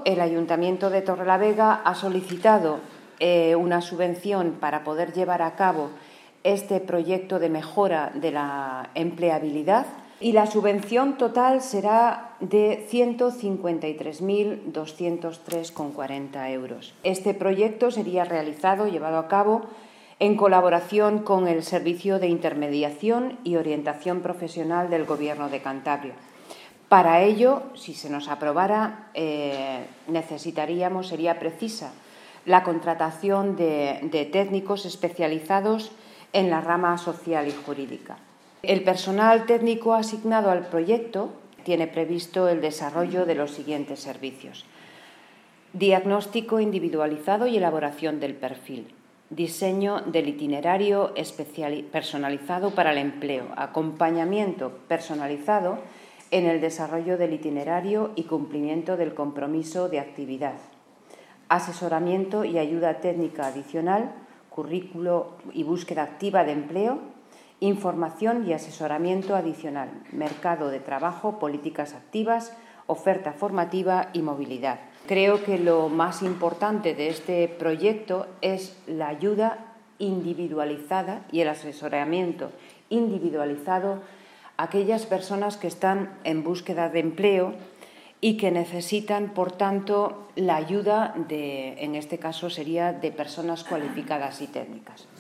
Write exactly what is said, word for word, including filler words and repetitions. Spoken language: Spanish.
el Ayuntamiento de Torrelavega ha solicitado eh, una subvención para poder llevar a cabo este proyecto de mejora de la empleabilidad y la subvención total será de ciento cincuenta y tres mil doscientos tres coma cuarenta euros. Este proyecto sería realizado, llevado a cabo, en colaboración con el Servicio de Intermediación y Orientación Profesional del Gobierno de Cantabria. Para ello, si se nos aprobara, eh, necesitaríamos, sería precisa, la contratación de, de técnicos especializados en la rama social y jurídica. El personal técnico asignado al proyecto tiene previsto el desarrollo de los siguientes servicios: diagnóstico individualizado y elaboración del perfil, diseño del itinerario personalizado para el empleo, acompañamiento personalizado en el desarrollo del itinerario y cumplimiento del compromiso de actividad, asesoramiento y ayuda técnica adicional, currículo y búsqueda activa de empleo, información y asesoramiento adicional, mercado de trabajo, políticas activas, oferta formativa y movilidad. Creo que lo más importante de este proyecto es la ayuda individualizada y el asesoramiento individualizado a aquellas personas que están en búsqueda de empleo y que necesitan, por tanto, la ayuda de, en este caso sería de personas cualificadas y técnicas.